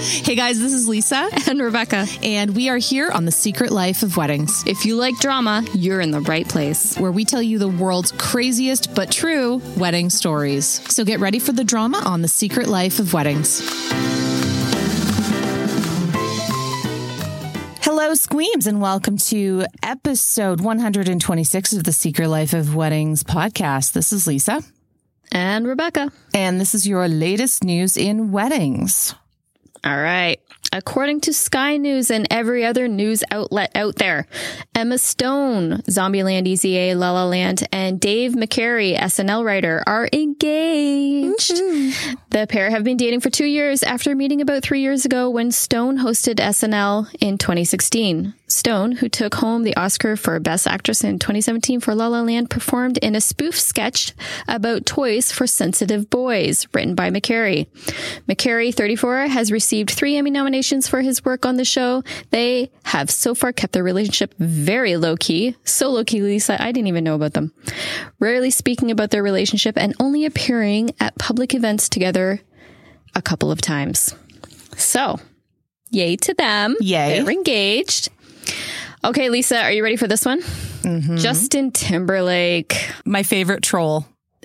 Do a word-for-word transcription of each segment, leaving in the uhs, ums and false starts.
Hey guys, this is Lisa and Rebecca, and we are here on The Secret Life of Weddings. If you like drama, you're in the right place, where we tell you the world's craziest but true wedding stories. So get ready for the drama on The Secret Life of Weddings. Hello, Squeams, and welcome to episode one hundred twenty-six of The Secret Life of Weddings podcast. This is Lisa. And Rebecca. And this is your latest news in weddings. All right. According to Sky News and every other news outlet out there, Emma Stone, Zombieland, E Z A, La La Land, and Dave McCary, S N L writer, are engaged. Mm-hmm. The pair have been dating for two years after meeting about three years ago when Stone hosted S N L in twenty sixteen. Stone, who took home the Oscar for Best Actress in twenty seventeen for La La Land, performed in a spoof sketch about toys for sensitive boys, written by McCary. McCary, thirty-four, has received three Emmy nominations for his work on the show. They have so far kept their relationship very low-key. So low-key, Lisa, I didn't even know about them. Rarely speaking about their relationship and only appearing at public events together a couple of times. So, yay to them. Yay. They're engaged. Okay, Lisa, are you ready for this one? Mm-hmm. Justin Timberlake. My favorite troll.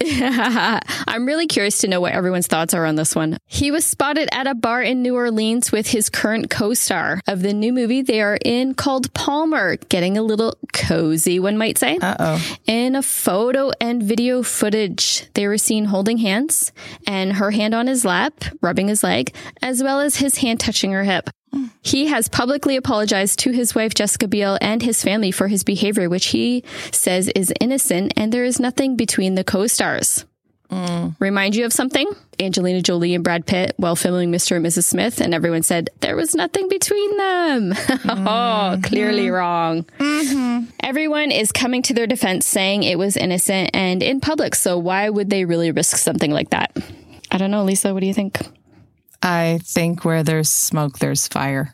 I'm really curious to know what everyone's thoughts are on this one. He was spotted at a bar in New Orleans with his current co-star of the new movie they are in called Palmer, getting a little cozy, one might say. Uh-oh. In a photo and video footage, they were seen holding hands and her hand on his lap, rubbing his leg, as well as his hand touching her hip. He has publicly apologized to his wife, Jessica Biel, and his family for his behavior, which he says is innocent, and there is nothing between the co-stars. Mm. Remind you of something? Angelina Jolie and Brad Pitt while filming Mister and Missus Smith, and everyone said there was nothing between them. Mm-hmm. Oh, clearly wrong. Mm-hmm. Everyone is coming to their defense, saying it was innocent and in public, so why would they really risk something like that? I don't know, Lisa, what do you think? I think where there's smoke, there's fire.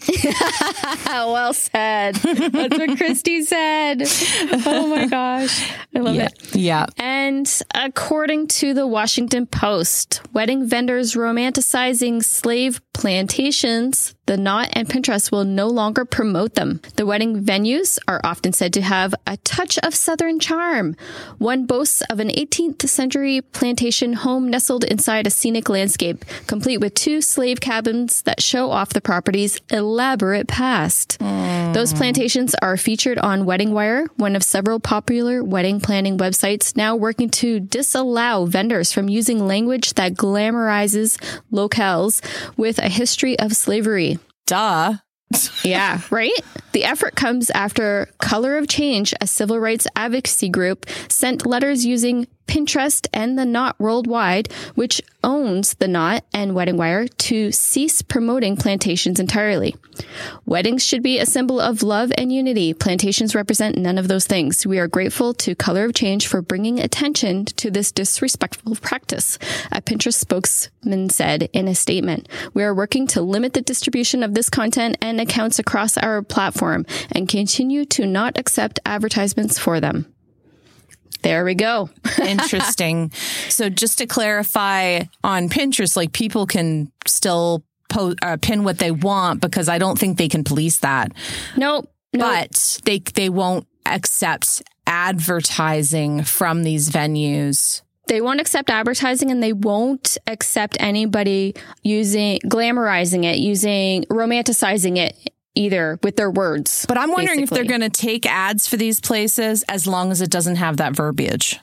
Well said. That's what Christy said. Oh my gosh. I love yeah. it. Yeah. And according to the Washington Post, wedding vendors romanticizing slave plantations, The Knot and Pinterest will no longer promote them. The wedding venues are often said to have a touch of Southern charm. One boasts of an eighteenth century plantation home nestled inside a scenic landscape, complete with two slave cabins that show off the property's elaborate past. Mm. Those plantations are featured on Wedding Wire, one of several popular wedding planning websites now working to disallow vendors from using language that glamorizes locales with a history of slavery. Duh. Yeah, right? The effort comes after Color of Change, a civil rights advocacy group, sent letters using Pinterest and The Knot Worldwide, which owns The Knot and Wedding Wire, to cease promoting plantations entirely. Weddings should be a symbol of love and unity. Plantations represent none of those things. We are grateful to Color of Change for bringing attention to this disrespectful practice, a Pinterest spokesman said in a statement. We are working to limit the distribution of this content and accounts across our platform and continue to not accept advertisements for them. There we go. Interesting. So just to clarify on Pinterest, like people can still po- uh, pin what they want because I don't think they can police that. Nope. nope. But they they won't accept advertising from these venues. They won't accept advertising and they won't accept anybody using, glamorizing it, using, romanticizing it either with their words. But I'm wondering basically. if they're going to take ads for these places as long as it doesn't have that verbiage.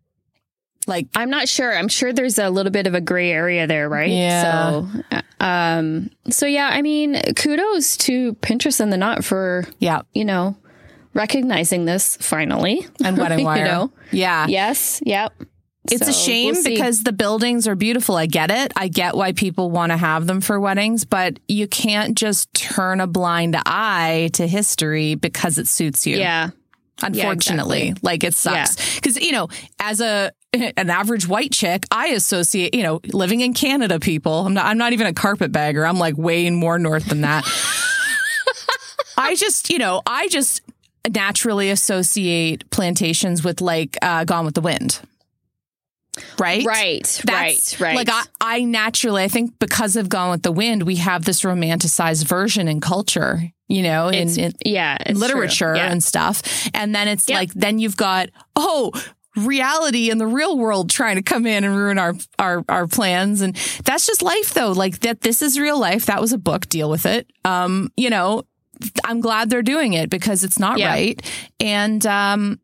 Like, I'm not sure. I'm sure there's a little bit of a gray area there, right? Yeah. So, um, so yeah, I mean, kudos to Pinterest and The Knot for, yeah, you know, recognizing this finally. And Wedding Wire. You know? Yeah. Yes. Yep. It's so, a shame we'll because the buildings are beautiful. I get it. I get why people want to have them for weddings, but you can't just turn a blind eye to history because it suits you. Yeah. Unfortunately, yeah, exactly. Like it sucks. Because, yeah. you know, as a an average white chick, I associate, you know, living in Canada, people. I'm not I'm not even a carpetbagger. I'm like way more north than that. I just, you know, I just naturally associate plantations with like uh, Gone with the Wind. Right? Right, That's, right, right. Like I, I naturally, I think because of Gone with the Wind, we have this romanticized version in culture, you know, in, in yeah, it's literature yeah. and stuff. And then it's Yep. like, then you've got, oh, reality in the real world trying to come in and ruin our, our, our plans. And that's just life though. Like that, this is real life. That was a book. Deal with it. Um, you know, I'm glad they're doing it because it's not Yeah. right. And, um,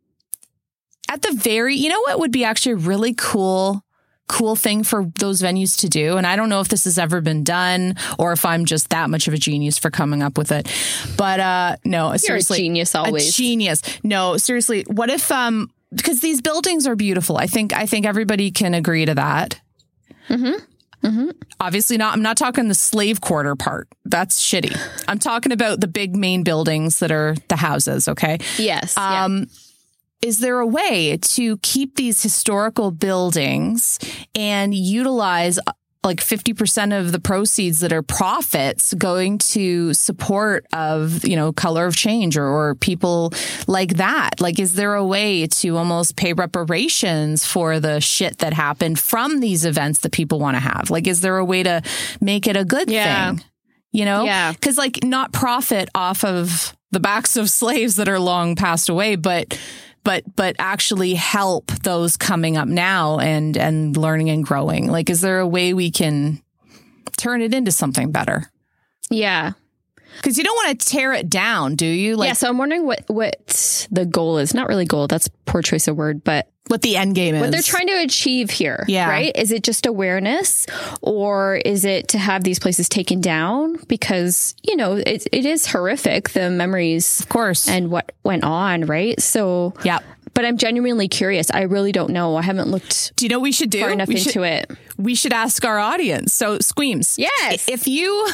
at the very, you know what would be actually a really cool, cool thing for those venues to do? And I don't know if this has ever been done or if I'm just that much of a genius for coming up with it. But uh, no, You're seriously. a genius always. A genius. No, seriously. What if, um, because these buildings are beautiful. I think, I think everybody can agree to that. Mm-hmm. Mm-hmm. Obviously not, I'm not talking the slave quarter part. That's shitty. I'm talking about the big main buildings that are the houses. Okay. Yes. Um, yeah. Is there a way to keep these historical buildings and utilize like fifty percent of the proceeds that are profits going to support of, you know, Color of Change or, or people like that? Like, is there a way to almost pay reparations for the shit that happened from these events that people want to have? Like, is there a way to make it a good Yeah. thing? You know? Yeah. Because like not profit off of the backs of slaves that are long passed away, but but but actually help those coming up now and and learning and growing. Like, is there a way we can turn it into something better? Yeah. Because you don't want to tear it down, do you? Like, yeah. So I'm wondering what, what the goal is. Not really goal. That's poor choice of word, but what the end game is. what they're trying to achieve here. Yeah. Right. Is it just awareness or is it to have these places taken down? Because, you know, it, it is horrific, the memories, Of course. and what went on. Right. So, yeah. but I'm genuinely curious. I really don't know. I haven't looked Do you know what we should do? far enough we into should, it. We should ask our audience. So, Squeams. Yes. If you,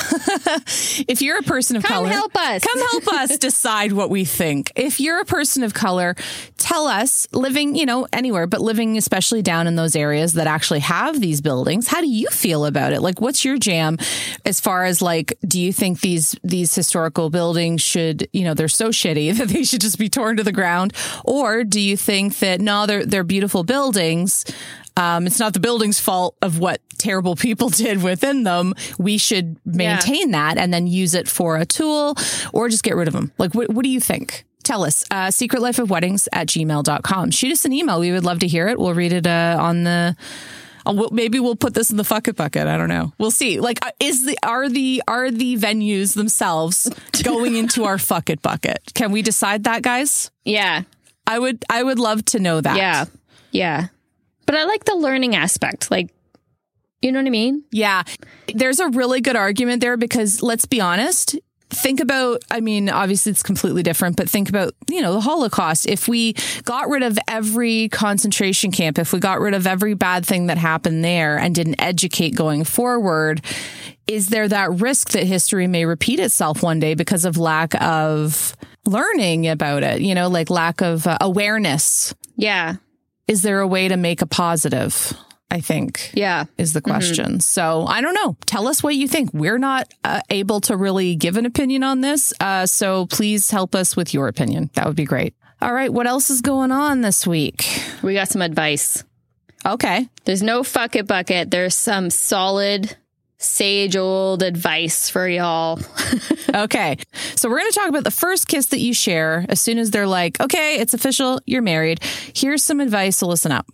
if you're a person of Come color, help us. Come help us decide what we think. If you're a person of color, tell us, living, you know, anywhere, but living especially down in those areas that actually have these buildings. How do you feel about it? Like, what's your jam as far as like, do you think these these historical buildings should, you know, they're so shitty that they should just be torn to the ground? Or do you think that no, they're they're beautiful buildings? Um, it's not the building's fault of what terrible people did within them. We should maintain yeah. that and then use it for a tool or just get rid of them. Like, what, what do you think? Tell us, uh, secret life of weddings at gmail dot com. Shoot us an email. We would love to hear it. We'll read it uh, on the, uh, we'll, maybe we'll put this in the fuck it bucket. I don't know. We'll see. Like, uh, is the, are the, are the venues themselves going into our fuck it bucket? Can we decide that, guys? Yeah. I would, I would love to know that. Yeah. Yeah. But I like the learning aspect. Like, you know what I mean? Yeah. There's a really good argument there because let's be honest. Think about, I mean, obviously it's completely different, but think about, you know, the Holocaust. If we got rid of every concentration camp, if we got rid of every bad thing that happened there and didn't educate going forward, is there that risk that history may repeat itself one day because of lack of learning about it? You know, like lack of uh, awareness. Yeah. Is there a way to make a positive? I think, yeah, is the question. Mm-hmm. So I don't know. Tell us what you think. We're not uh, able to really give an opinion on this. Uh, so please help us with your opinion. That would be great. All right. What else is going on this week? We got some advice. Okay. There's no fuck it bucket. There's some solid, sage old advice for y'all. Okay. So we're going to talk about the first kiss that you share as soon as they're like, okay, it's official. You're married. Here's some advice. So listen up.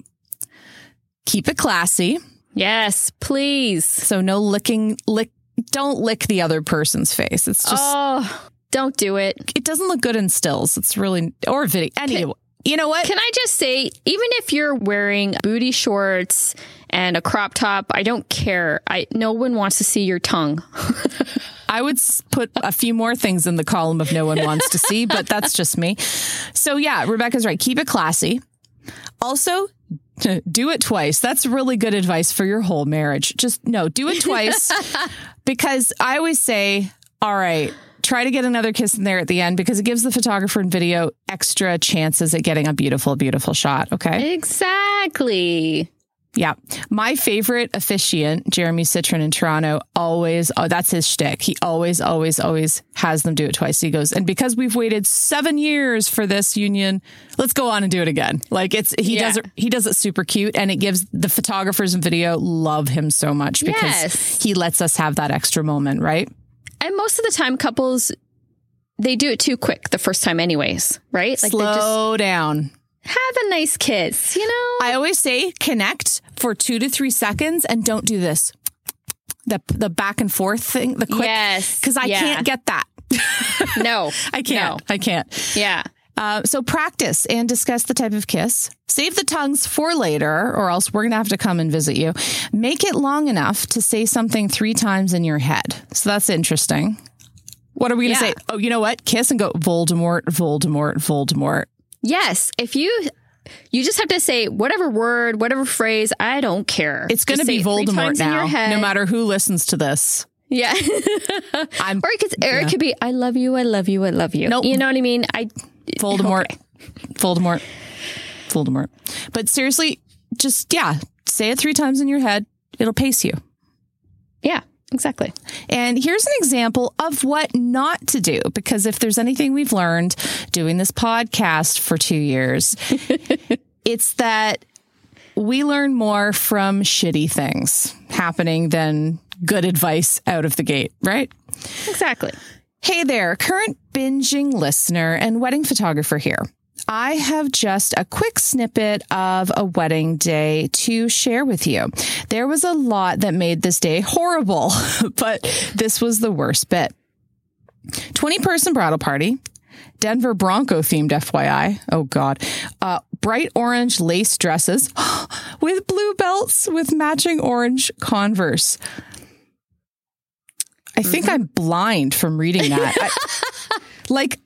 Keep it classy. Yes, please. So no licking, lick, don't lick the other person's face. It's just, oh, don't do it. It doesn't look good in stills. It's really, or video. Anyway, can, you know what? Can I just say, even if you're wearing booty shorts and a crop top, I don't care. I, no one wants to see your tongue. I would put a few more things in the column of no one wants to see, but that's just me. So yeah, Rebecca's right. Keep it classy. Also, do it twice. That's really good advice for your whole marriage. Just no, do it twice because I always say, all right, try to get another kiss in there at the end because it gives the photographer and video extra chances at getting a beautiful, beautiful shot. Okay. Exactly. Yeah. My favorite officiant, Jeremy Citron in Toronto, always, oh, that's his shtick. He always, always, always has them do it twice. He goes, and because we've waited seven years for this union, let's go on and do it again. Like it's, he Yeah. does it, he does it super cute, and it gives the photographers and video love him so much because Yes. he lets us have that extra moment, right? And most of the time, couples, they do it too quick the first time anyways, right? Like they just Slow down. have a nice kiss, you know? I always say connect for two to three seconds and don't do this. The the back and forth thing, the quick. Yes. Because I Yeah. can't get that. No. I can't. No. I can't. Yeah. Uh, so practice and discuss the type of kiss. Save the tongues for later, or else we're going to have to come and visit you. Make it long enough to say something three times in your head. So that's interesting. What are we going to Yeah. say? Oh, you know what? Kiss and go Voldemort, Voldemort, Voldemort. Yes. If you, you just have to say whatever word, whatever phrase, I don't care. It's going to Just be say it three Voldemort times in your now, head. no matter who listens to this. Yeah. I'm Or it could, or it could be, I love you, I love you, I love you. Nope. You know what I mean? I Voldemort, Okay. Voldemort, Voldemort. But seriously, just, yeah, say it three times in your head. It'll pace you. Yeah, exactly. And here's an example of what not to do, because if there's anything we've learned doing this podcast for two years, it's that we learn more from shitty things happening than good advice out of the gate, right? Exactly. Hey there, current binging listener and wedding photographer here. I have just a quick snippet of a wedding day to share with you. There was a lot that made this day horrible, but this was the worst bit. twenty person bridal party, Denver Bronco themed F Y I. Oh God. Uh, bright orange lace dresses with blue belts with matching orange Converse. I think I'm blind from reading that. I, like,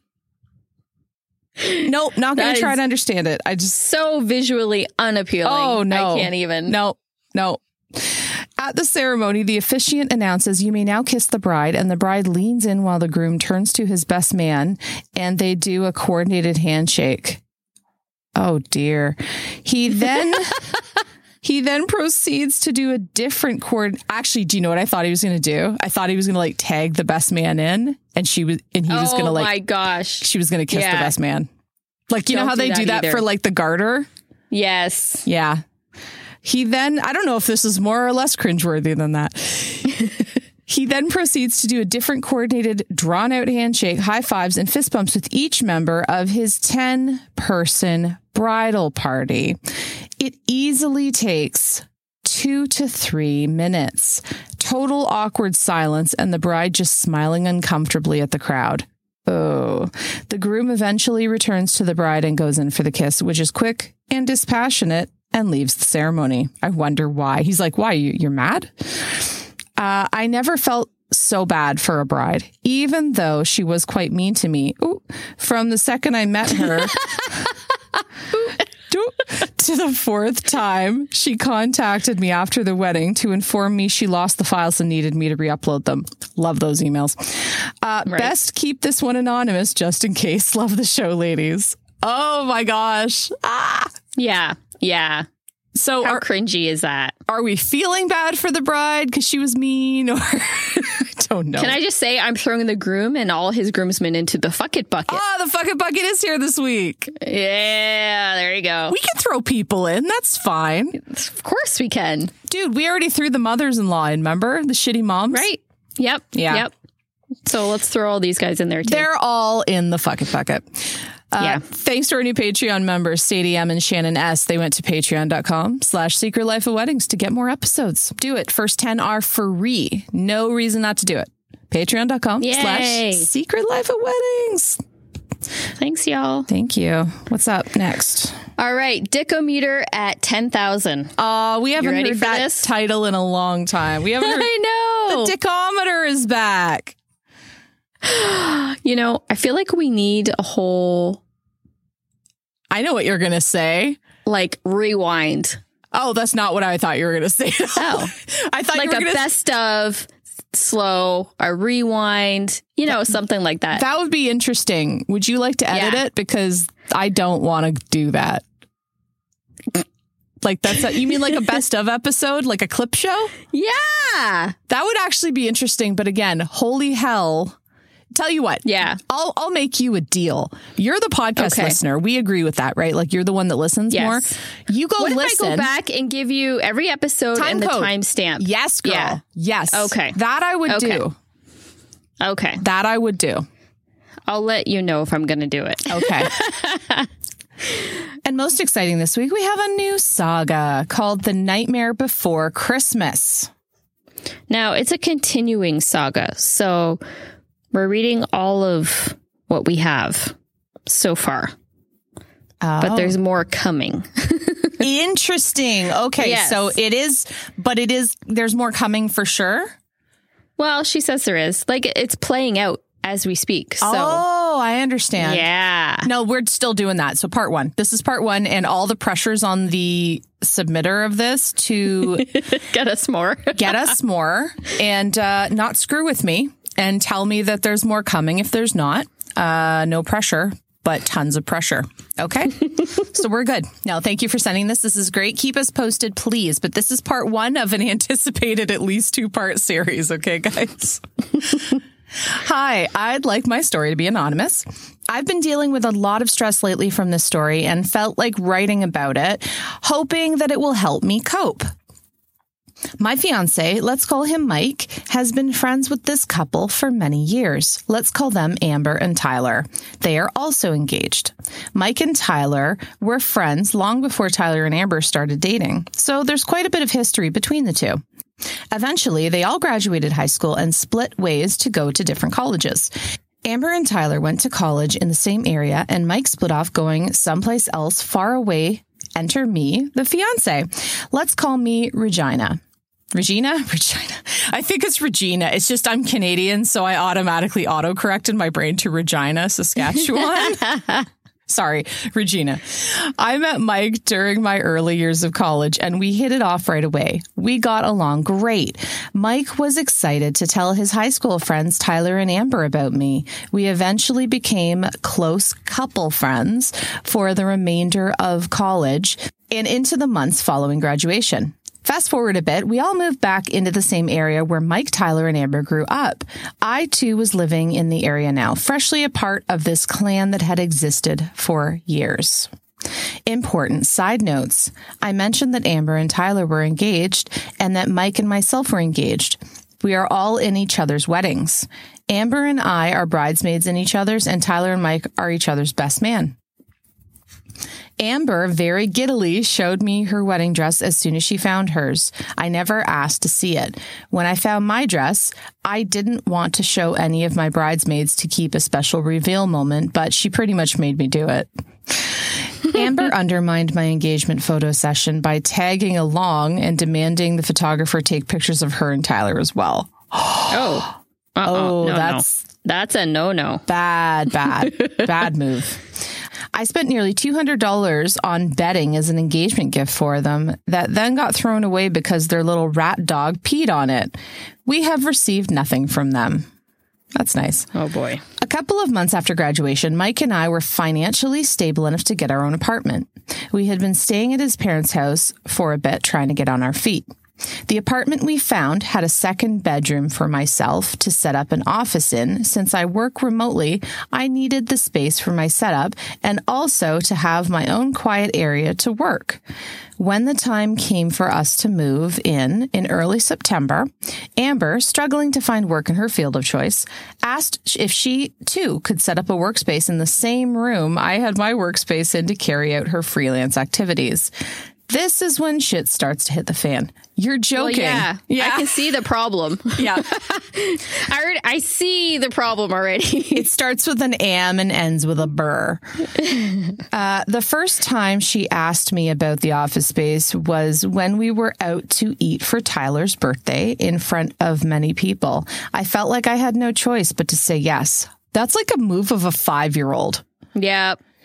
nope, not going That to try is- to understand it. I just, So visually unappealing. oh no. I can't even. No, no. At the ceremony, the officiant announces, "You may now kiss the bride," and the bride leans in while the groom turns to his best man, and they do a coordinated handshake. Oh dear. He then... He then proceeds to do a different chord. Actually, do you know what I thought he was going to do? I thought he was going to like tag the best man in, and she was, and he was Oh going to like, my gosh. she was going to kiss Yeah. the best man. Like, you know Don't how do they that do that either. for like the garter? Yes. Yeah. He then, I don't know if this is more or less cringeworthy than that. He then proceeds to do a different coordinated, drawn out handshake, high fives, and fist bumps with each member of his ten person bridal party. It easily takes two to three minutes. Total awkward silence, and the bride just smiling uncomfortably at the crowd. Oh, the groom eventually returns to the bride and goes in for the kiss, which is quick and dispassionate, and leaves the ceremony. I wonder why. He's like, why? You, you're mad? Uh, I never felt so bad for a bride, even though she was quite mean to me. Ooh, from the second I met her to the fourth time she contacted me after the wedding to inform me she lost the files and needed me to re-upload them. Love those emails. Uh, Right. Best keep this one anonymous just in case. Love the show, ladies. Oh my gosh. Ah. Yeah. Yeah. So How are, cringy is that? are we feeling bad for the bride because she was mean, or I don't know. Can I just say I'm throwing the groom and all his groomsmen into the fuck it bucket? Oh, the fucking bucket is here this week. Yeah, there you go. We can throw people in. That's fine. Of course we can. Dude, we already threw the mothers-in-law in, remember? The shitty moms? Right. Yep. Yeah. Yep. So let's throw all these guys in there too. They're all in the fucking bucket. Uh, Yeah. Thanks to our new Patreon members, Sadie M and Shannon S. They went to patreon.com slash secret life of weddings to get more episodes. Do it. First ten are free. No reason not to do it. Patreon.com Yay. slash secret life of weddings. Thanks, y'all. Thank you. What's up next? All right. Dickometer at ten thousand. Uh, we haven't ready heard for that this? title in a long time. We haven't heard I know. the Dickometer is back. You know, I feel like we need a whole I know what you're going to say. like rewind. Oh, that's not what I thought you were going to say. Oh. I thought Like you were a going to best of, slow, a rewind, you know, something like that. That would be interesting. Would you like to edit Yeah. it? Because I don't want to do that. Like that's a, you mean like a best of episode, like a clip show? Yeah. That would actually be interesting. But again, holy hell. Tell you what. Yeah. I'll I'll make you a deal. You're the podcast Okay. listener. We agree with that, right? Like you're the one that listens Yes. more. You go What listen. if I go back and give you every episode Time and the code. timestamp? Yes, girl. Yeah. Yes. Okay. That I would Okay. do. Okay. That I would do. I'll let you know if I'm going to do it. Okay. And most exciting this week, we have a new saga called The Nightmare Before Christmas. Now, it's a continuing saga. So we're reading all of what we have so far. Oh. But there's more coming. Interesting. Okay. Yes. So it is, but it is, there's more coming for sure. Well, she says there is. Like, it's playing out as we speak. So, Oh, I understand. yeah. No, we're still doing that. So part one, this is part one, and all the pressures on the submitter of this to Get us more. get us more and uh, not screw with me and tell me that there's more coming if there's not. Uh, no pressure, but tons of pressure. Okay. So we're good. Now, thank you for sending this. This is great. Keep us posted, please. But this is part one of an anticipated at least two part series. Okay, guys. Hi, I'd like my story to be anonymous. I've been dealing with a lot of stress lately from this story and felt like writing about it, hoping that it will help me cope. My fiance, let's call him Mike, has been friends with this couple for many years. Let's call them Amber and Tyler. They are also engaged. Mike and Tyler were friends long before Tyler and Amber started dating, so there's quite a bit of history between the two. Eventually, they all graduated high school and split ways to go to different colleges. Amber and Tyler went to college in the same area, and Mike split off going someplace else far away. Enter me, the fiance. Let's call me Regina. Regina? Regina. I think it's Regina. It's just I'm Canadian, so I automatically auto-corrected my brain to Regina, Saskatchewan. Sorry, Regina. I met Mike during my early years of college and we hit it off right away. We got along great. Mike was excited to tell his high school friends Tyler and Amber about me. We eventually became close couple friends for the remainder of college and into the months following graduation. Fast forward a bit, we all moved back into the same area where Mike, Tyler, and Amber grew up. I, too, was living in the area now, freshly a part of this clan that had existed for years. Important side notes. I mentioned that Amber and Tyler were engaged and that Mike and myself were engaged. We are all in each other's weddings. Amber and I are bridesmaids in each other's, and Tyler and Mike are each other's best man. Amber very giddily showed me her wedding dress as soon as she found hers. I never asked to see it. When I found my dress, I didn't want to show any of my bridesmaids to keep a special reveal moment, but she pretty much made me do it. Amber undermined my engagement photo session by tagging along and demanding the photographer take pictures of her and Tyler as well. Oh. Uh-uh. Oh, no, that's no. That's a no-no. Bad, bad, bad move. I spent nearly two hundred dollars on bedding as an engagement gift for them that then got thrown away because their little rat dog peed on it. We have received nothing from them. That's nice. Oh, boy. A couple of months after graduation, Mike and I were financially stable enough to get our own apartment. We had been staying at his parents' house for a bit, trying to get on our feet. The apartment we found had a second bedroom for myself to set up an office in. Since I work remotely, I needed the space for my setup and also to have my own quiet area to work. When the time came for us to move in in early September, Amber, struggling to find work in her field of choice, asked if she too could set up a workspace in the same room I had my workspace in to carry out her freelance activities. This is when shit starts to hit the fan. You're joking. Well, yeah, yeah. I can see the problem. Yeah. I already, I see the problem already. It starts with an am and ends with a burr. Uh, the first time she asked me about the office space was when we were out to eat for Tyler's birthday in front of many people. I felt like I had no choice but to say yes. That's like a move of a five-year-old. Yeah.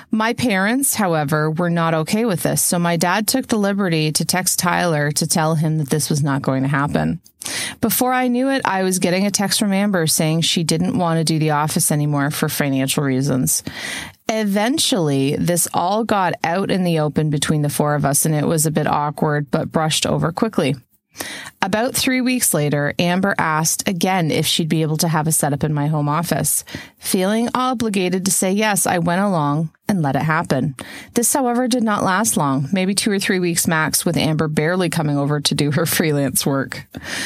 My parents, however, were not okay with this, so my dad took the liberty to text Tyler to tell him that this was not going to happen. Before I knew it, I was getting a text from Amber saying she didn't want to do the office anymore for financial reasons. Eventually, this all got out in the open between the four of us, and it was a bit awkward, but brushed over quickly. About three weeks later, Amber asked again if she'd be able to have a setup in my home office. Feeling obligated to say yes, I went along and let it happen. This, however, did not last long, maybe two or three weeks max, with Amber barely coming over to do her freelance work.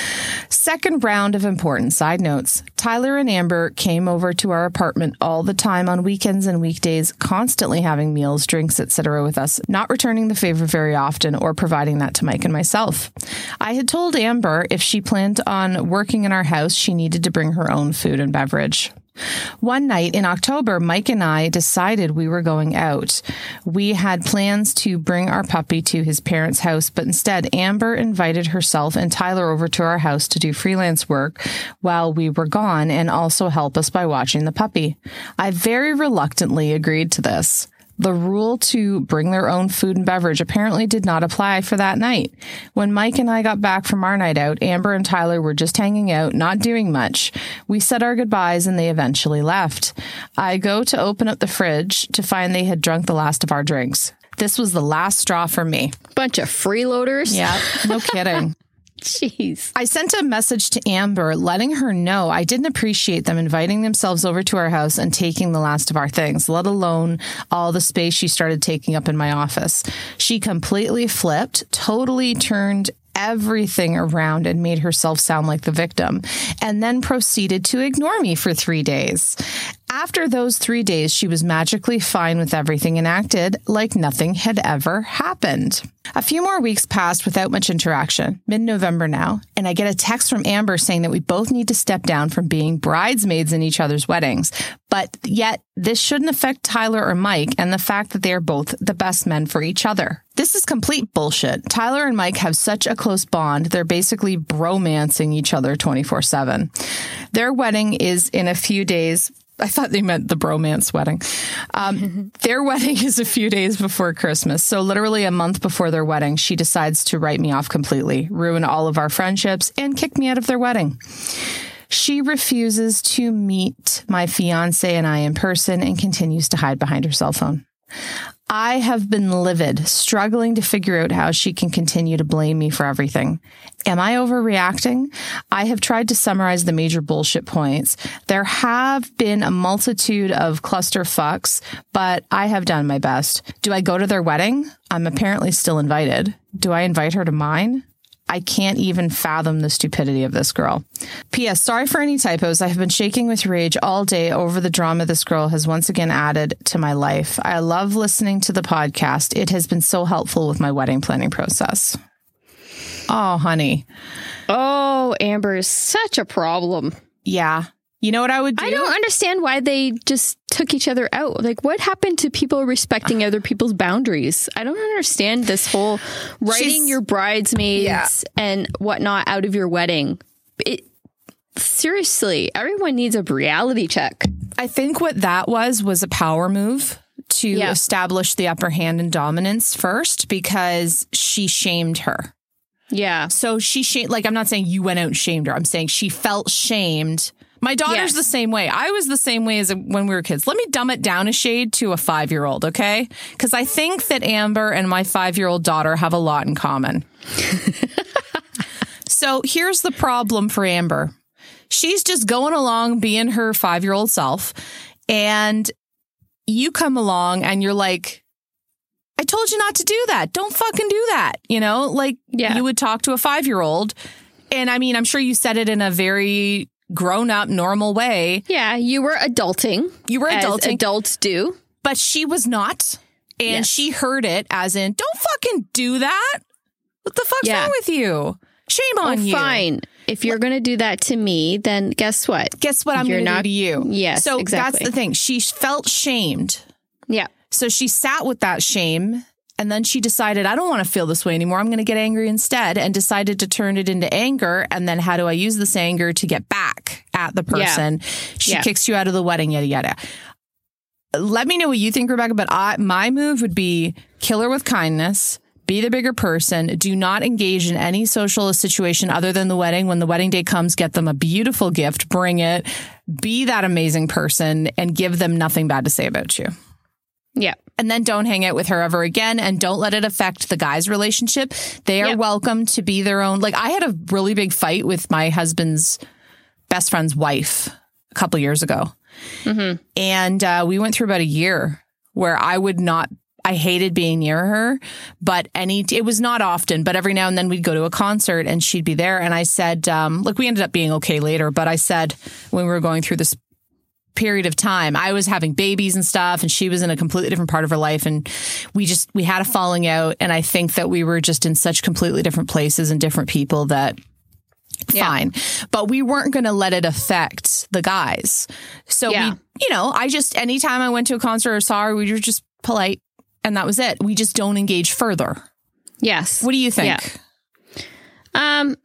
Second round of important side notes. Tyler and Amber came over to our apartment all the time on weekends and weekdays, constantly having meals, drinks, et cetera with us, not returning the favor very often or providing that to Mike and myself. I had told Amber if she planned on working in our house, she needed to bring her own food and beverage. One night in October, Mike and I decided we were going out. We had plans to bring our puppy to his parents' house, but instead Amber invited herself and Tyler over to our house to do freelance work while we were gone and also help us by watching the puppy. I very reluctantly agreed to this. The rule to bring their own food and beverage apparently did not apply for that night. When Mike and I got back from our night out, Amber and Tyler were just hanging out, not doing much. We said our goodbyes and they eventually left. I go to open up the fridge to find they had drunk the last of our drinks. This was the last straw for me. Bunch of freeloaders. Yeah, no kidding. Jeez. I sent a message to Amber letting her know I didn't appreciate them inviting themselves over to our house and taking the last of our things, let alone all the space she started taking up in my office. She completely flipped, totally turned everything around and made herself sound like the victim, and then proceeded to ignore me for three days. After those three days, she was magically fine with everything and acted like nothing had ever happened. A few more weeks passed without much interaction, mid-November now, and I get a text from Amber saying that we both need to step down from being bridesmaids in each other's weddings. But yet, this shouldn't affect Tyler or Mike and the fact that they are both the best men for each other. This is complete bullshit. Tyler and Mike have such a close bond, they're basically bromancing each other twenty-four seven. Their wedding is in a few days. I thought they meant the bromance wedding. Um, their wedding is a few days before Christmas. So literally a month before their wedding, she decides to write me off completely, ruin all of our friendships, and kick me out of their wedding. She refuses to meet my fiance and I in person and continues to hide behind her cell phone. I have been livid, struggling to figure out how she can continue to blame me for everything. Am I overreacting? I have tried to summarize the major bullshit points. There have been a multitude of clusterfucks, but I have done my best. Do I go to their wedding? I'm apparently still invited. Do I invite her to mine? I can't even fathom the stupidity of this girl. P S. Sorry for any typos. I have been shaking with rage all day over the drama this girl has once again added to my life. I love listening to the podcast. It has been so helpful with my wedding planning process. Oh, honey. Oh, Amber is such a problem. Yeah. You know what I would do? I don't understand why they just took each other out. Like, what happened to people respecting other people's boundaries? I don't understand this whole writing She's, your bridesmaids yeah. and whatnot out of your wedding. It, seriously, everyone needs a reality check. I think what that was was a power move to yeah. establish the upper hand and dominance first, because she shamed her. Yeah. So she shamed, like, I'm not saying you went out and shamed her. I'm saying she felt shamed. My daughter's yes. the same way. I was the same way as when we were kids. Let me dumb it down a shade to a five-year-old, okay? Because I think that Amber and my five-year-old daughter have a lot in common. So here's the problem for Amber. She's just going along being her five-year-old self, and you come along and you're like, I told you not to do that. Don't fucking do that. You know, like yeah. you would talk to a five-year-old. And I mean, I'm sure you said it in a very grown-up, normal way. Yeah, you were adulting. You were adulting. As adults do. But she was not. And yes. she heard it as in, don't fucking do that. What the fuck's yeah. wrong with you? Shame on oh, you. Fine. If you're going to do that to me, then guess what? Guess what I'm going to do to you. Yes, So exactly. that's the thing. She felt shamed. Yeah. So she sat with that shame, and then she decided, I don't want to feel this way anymore. I'm going to get angry instead, and decided to turn it into anger. And then how do I use this anger to get back at the person? Yeah. She yeah. kicks you out of the wedding, yada, yada. let me know what you think, Rebecca. But I, my move would be kill her with kindness. Be the bigger person. Do not engage in any social situation other than the wedding. When the wedding day comes, get them a beautiful gift. Bring it. Be that amazing person and give them nothing bad to say about you. Yeah. And then don't hang out with her ever again, and don't let it affect the guy's relationship. They are yep. welcome to be their own. Like, I had a really big fight with my husband's best friend's wife a couple years ago. Mm-hmm. And uh, we went through about a year where I would not, I hated being near her, but any, it was not often, but every now and then we'd go to a concert and she'd be there. And I said, um, look, we ended up being okay later, but I said, when we were going through this period of time, I was having babies and stuff, and she was in a completely different part of her life, and we just we had a falling out, and I think that we were just in such completely different places and different people that yeah. fine, but we weren't going to let it affect the guys. So yeah. we, you know, I just anytime I went to a concert or saw her, we were just polite, and that was it. We just don't engage further. Yes. What do you think? Yeah. Um,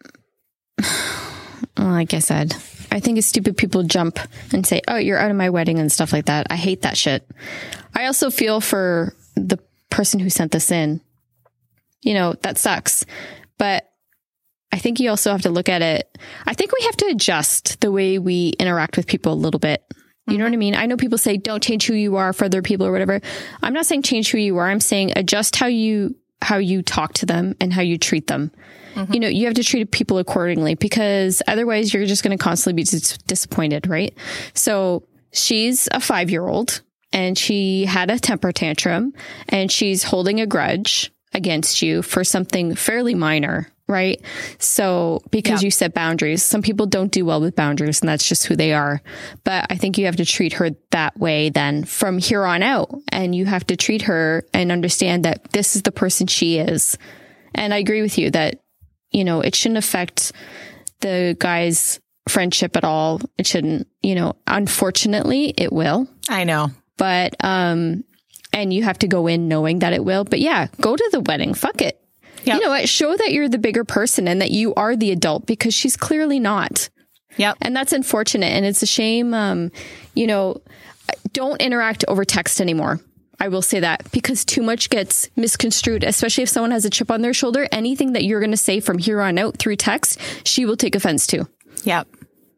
well, like I said, I think it's stupid people jump and say, oh, you're out of my wedding and stuff like that. I hate that shit. I also feel for the person who sent this in. You know, that sucks. But I think you also have to look at it. I think we have to adjust the way we interact with people a little bit. You know what I mean? I know people say, don't change who you are for other people or whatever. I'm not saying change who you are. I'm saying adjust how you how you talk to them and how you treat them. Mm-hmm. You know, you have to treat people accordingly, because otherwise you're just going to constantly be dis- disappointed, right? So she's a five-year-old and she had a temper tantrum and she's holding a grudge against you for something fairly minor, right? So because yeah. you set boundaries, some people don't do well with boundaries, and that's just who they are. But I think you have to treat her that way then from here on out. And you have to treat her and understand that this is the person she is. And I agree with you that, you know, it shouldn't affect the guy's friendship at all. It shouldn't, you know, unfortunately it will. I know. But, um, and you have to go in knowing that it will. But yeah, go to the wedding. Fuck it. Yep. You know what? Show that you're the bigger person and that you are the adult, because she's clearly not. Yep. And that's unfortunate. And it's a shame. Um, you know, don't interact over text anymore. I will say that, because too much gets misconstrued, especially if someone has a chip on their shoulder. Anything that you're going to say from here on out through text, she will take offense to. Yep.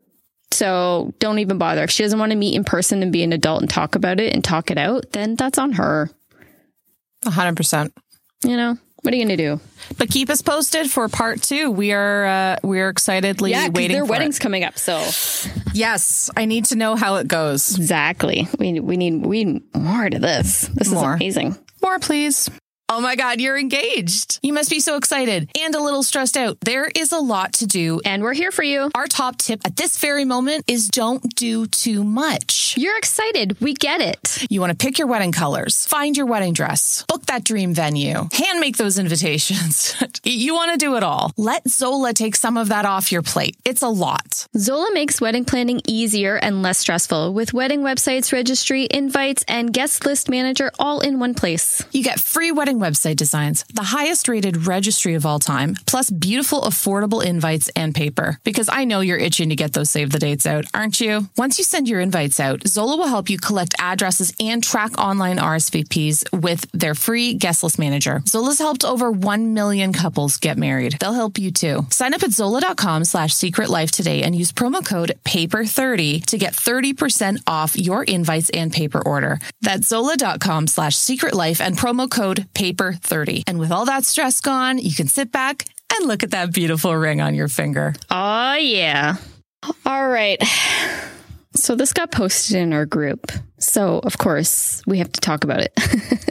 So don't even bother. If she doesn't want to meet in person and be an adult and talk about it and talk it out, then that's on her. A hundred percent. You know, what are you going to do? But keep us posted for part two. We are uh, we are excitedly yeah, waiting their for wedding's it. coming up. So yes, I need to know how it goes. Exactly. We we need we need more to this. This more. is amazing. More, please. Oh my God, you're engaged. You must be so excited and a little stressed out. There is a lot to do. And we're here for you. Our top tip at this very moment is don't do too much. You're excited. We get it. You want to pick your wedding colors, find your wedding dress, book that dream venue, hand make those invitations. You want to do it all. Let Zola take some of that off your plate. It's a lot. Zola makes wedding planning easier and less stressful with wedding websites, registry, invites, and guest list manager all in one place. You get free wedding website designs, the highest rated registry of all time, plus beautiful, affordable invites and paper. Because I know you're itching to get those save the dates out, aren't you? Once you send your invites out, Zola will help you collect addresses and track online R S V Ps with their free guest list manager. Zola's helped over one million couples get married. They'll help you too. Sign up at zola.com slash secret life today and use promo code paper thirty to get thirty percent off your invites and paper order. That's zola.com slash secret life and promo code paper thirty. And with all that stress gone, you can sit back and look at that beautiful ring on your finger. Oh, yeah. All right. So this got posted in our group. So, of course, we have to talk about it.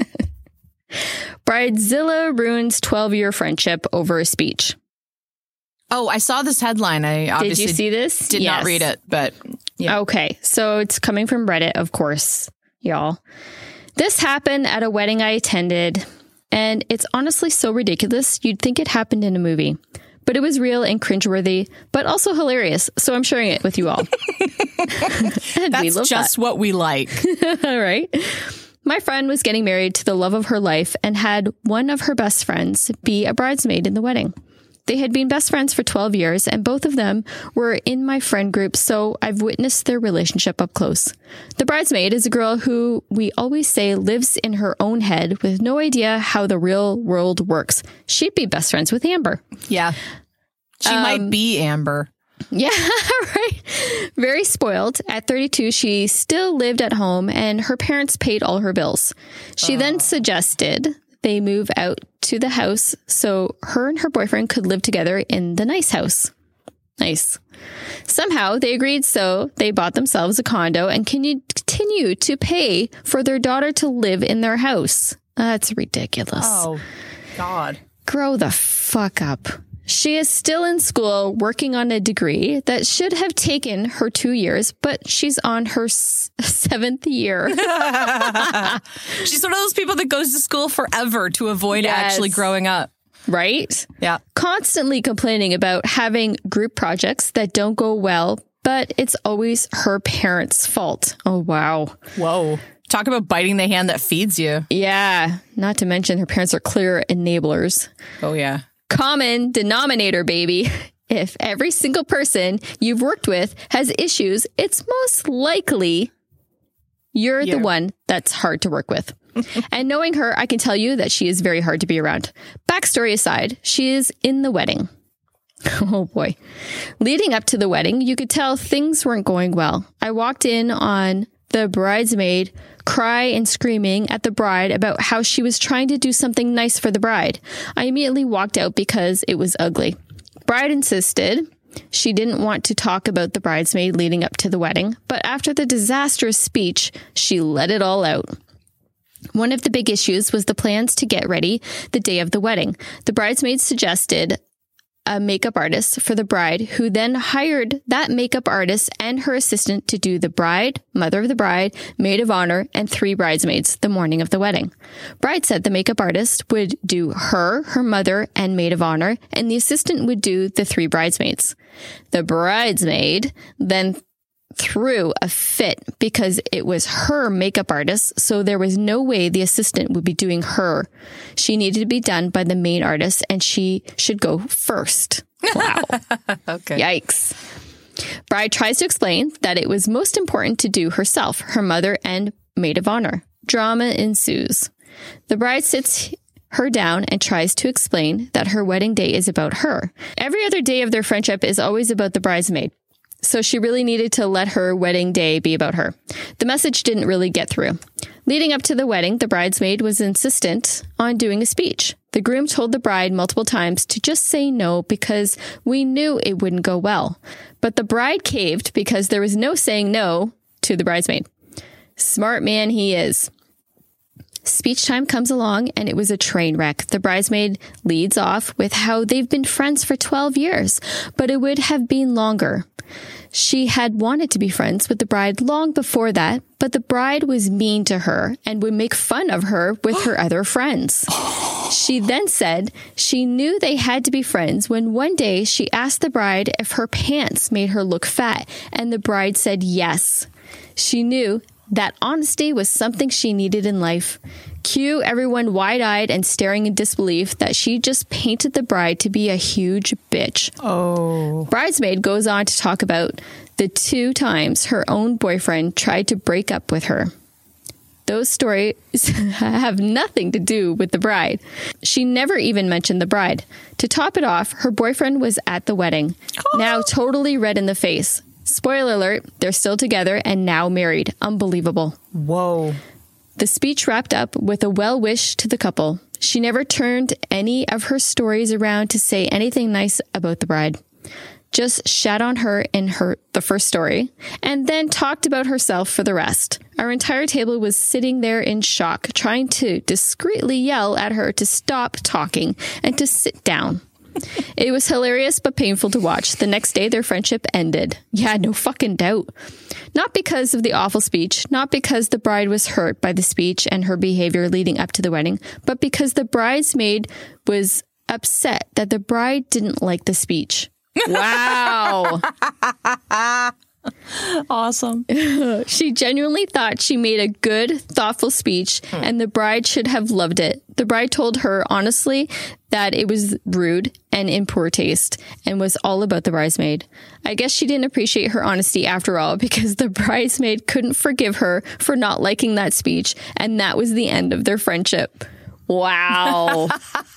Bridezilla ruins twelve-year friendship over a speech. Oh, I saw this headline. I obviously Did you see this? Did yes. not read it, but yeah. Okay. So it's coming from Reddit, of course, y'all. This happened at a wedding I attended, and it's honestly so ridiculous. You'd think it happened in a movie, but it was real and cringeworthy, but also hilarious. So I'm sharing it with you all. That's we love just that. what we like. All right. My friend was getting married to the love of her life and had one of her best friends be a bridesmaid in the wedding. They had been best friends for twelve years, and both of them were in my friend group, so I've witnessed their relationship up close. The bridesmaid is a girl who we always say lives in her own head with no idea how the real world works. She'd be best friends with Amber. Yeah. She um, might be Amber. Yeah, right. Very spoiled. At thirty-two, she still lived at home and her parents paid all her bills. She oh. then suggested they move out to the house so her and her boyfriend could live together in the nice house. Nice. Somehow they agreed, so they bought themselves a condo and continue to pay for their daughter to live in their house. That's ridiculous. Oh, God. Grow the fuck up. She is still in school working on a degree that should have taken her two years, but she's on her s- seventh year. She's one of those people that goes to school forever to avoid yes. actually growing up. Right? Yeah. Constantly complaining about having group projects that don't go well, but it's always her parents' fault. Oh, wow. Whoa. Talk about biting the hand that feeds you. Yeah. Not to mention her parents are clear enablers. Oh, yeah. Common denominator, baby. If every single person you've worked with has issues, it's most likely you're yeah. the one that's hard to work with. And knowing her, I can tell you that she is very hard to be around. Backstory aside, she is in the wedding. Oh boy. Leading up to the wedding, you could tell things weren't going well. I walked in on the bridesmaid cry and screaming at the bride about how she was trying to do something nice for the bride. I immediately walked out because it was ugly. Bride insisted she didn't want to talk about the bridesmaid leading up to the wedding, but after the disastrous speech, she let it all out. One of the big issues was the plans to get ready the day of the wedding. The bridesmaid suggested a makeup artist for the bride, who then hired that makeup artist and her assistant to do the bride, mother of the bride, maid of honor, and three bridesmaids the morning of the wedding. Bride said the makeup artist would do her, her mother, and maid of honor, and the assistant would do the three bridesmaids. The bridesmaid then threw a fit because it was her makeup artist, so there was no way the assistant would be doing her. She needed to be done by the main artist, and she should go first. Wow. Okay. Yikes. Bride tries to explain that it was most important to do herself, her mother, and maid of honor. Drama ensues. The bride sits her down and tries to explain that her wedding day is about her. Every other day of their friendship is always about the bridesmaid. So she really needed to let her wedding day be about her. The message didn't really get through. Leading up to the wedding, the bridesmaid was insistent on doing a speech. The groom told the bride multiple times to just say no because we knew it wouldn't go well. But the bride caved because there was no saying no to the bridesmaid. Smart man he is. Speech time comes along and it was a train wreck. The bridesmaid leads off with how they've been friends for twelve years, but it would have been longer. She had wanted to be friends with the bride long before that, but the bride was mean to her and would make fun of her with her other friends. She then said she knew they had to be friends when one day she asked the bride if her pants made her look fat, and the bride said yes. She knew that honesty was something she needed in life. Cue everyone wide-eyed and staring in disbelief that she just painted the bride to be a huge bitch. Oh. Bridesmaid goes on to talk about the two times her own boyfriend tried to break up with her. Those stories have nothing to do with the bride. She never even mentioned the bride. To top it off, her boyfriend was at the wedding, oh. now totally red in the face. Spoiler alert, they're still together and now married. Unbelievable. Whoa. The speech wrapped up with a well wish to the couple. She never turned any of her stories around to say anything nice about the bride. Just shat on her in her the first story, and then talked about herself for the rest. Our entire table was sitting there in shock, trying to discreetly yell at her to stop talking and to sit down. It was hilarious but painful to watch. The next day, their friendship ended. Yeah, no fucking doubt. Not because of the awful speech, not because the bride was hurt by the speech and her behavior leading up to the wedding, but because the bridesmaid was upset that the bride didn't like the speech. Wow. Awesome. She genuinely thought she made a good, thoughtful speech, hmm. and the bride should have loved it. The bride told her honestly that it was rude and in poor taste and was all about the bridesmaid. I guess she didn't appreciate her honesty after all because the bridesmaid couldn't forgive her for not liking that speech, and that was the end of their friendship. Wow.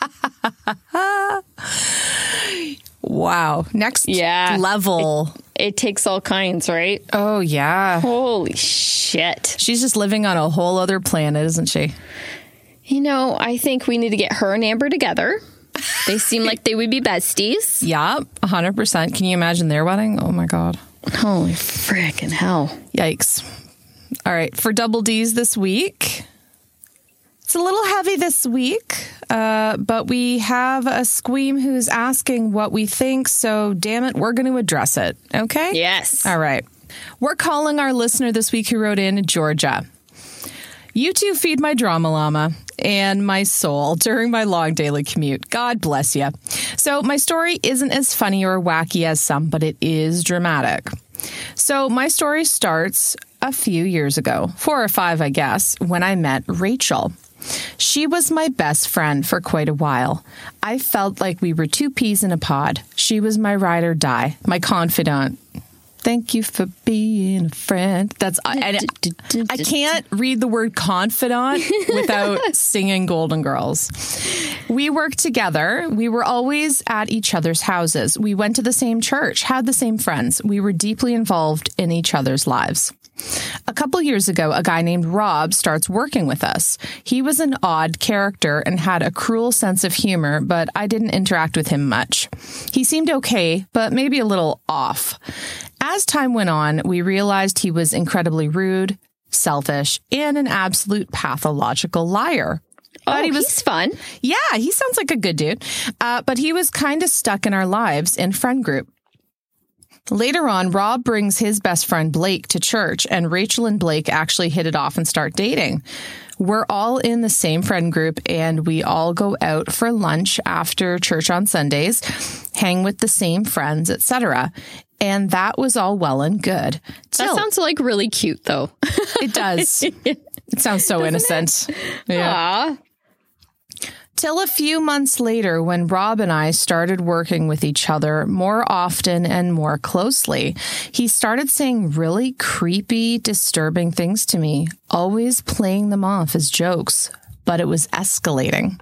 Wow. Next yeah. level. It, it takes all kinds, right? Oh, yeah. Holy shit. She's just living on a whole other planet, isn't she? You know, I think we need to get her and Amber together. They seem like they would be besties. Yeah, one hundred percent. Can you imagine their wedding? Oh, my God. Holy frickin' hell. Yikes. All right. For Double D's this week, it's a little heavy this week, uh, but we have a squeam who's asking what we think. So, damn it, we're going to address it. Okay? Yes. All right. We're calling our listener this week who wrote in Georgia. You two feed my drama llama and my soul during my long daily commute. God bless you. So my story isn't as funny or wacky as some, but it is dramatic. So my story starts a few years ago, four or five, I guess, when I met Rachel. She was my best friend for quite a while. I felt like we were two peas in a pod. She was my ride or die, my confidant. Thank you for being a friend. That's I, I, I can't read the word confidant without singing Golden Girls. We worked together. We were always at each other's houses. We went to the same church, had the same friends. We were deeply involved in each other's lives. A couple years ago, a guy named Rob starts working with us. He was an odd character and had a cruel sense of humor, but I didn't interact with him much. He seemed okay, but maybe a little off. As time went on, we realized he was incredibly rude, selfish, and an absolute pathological liar. Oh, but he was he's fun. Yeah, he sounds like a good dude. Uh, but he was kind of stuck in our lives in friend group. Later on, Rob brings his best friend Blake to church, and Rachel and Blake actually hit it off and start dating. We're all in the same friend group, and we all go out for lunch after church on Sundays, hang with the same friends, et cetera. And that was all well and good. Till, that sounds like really cute, though. It does. It sounds so Doesn't innocent. It? Yeah. Aww. Till a few months later, when Rob and I started working with each other more often and more closely, he started saying really creepy, disturbing things to me, always playing them off as jokes, but it was escalating.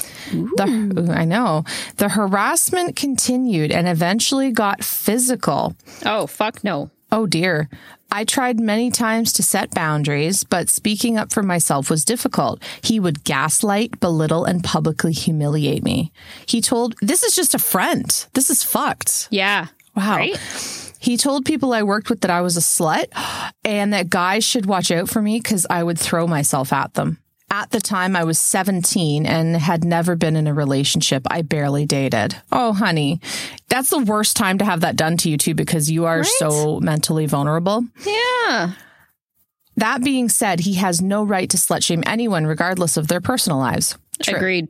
The, I know. The harassment continued and eventually got physical. Oh, fuck no. Oh, dear. I tried many times to set boundaries, but speaking up for myself was difficult. He would gaslight, belittle, and publicly humiliate me. He told, this is just a friend. This is fucked. Yeah. Wow. Right? He told people I worked with that I was a slut and that guys should watch out for me because I would throw myself at them. At the time, I was seventeen and had never been in a relationship. I barely dated. Oh, honey, that's the worst time to have that done to you, too, because you are right? so mentally vulnerable. Yeah. That being said, he has no right to slut shame anyone, regardless of their personal lives. True. Agreed.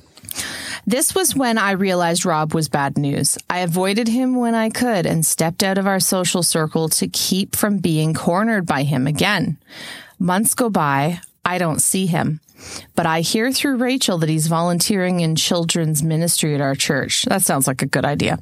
This was when I realized Rob was bad news. I avoided him when I could and stepped out of our social circle to keep from being cornered by him again. Months go by. I don't see him, but I hear through Rachel that he's volunteering in children's ministry at our church. That sounds like a good idea.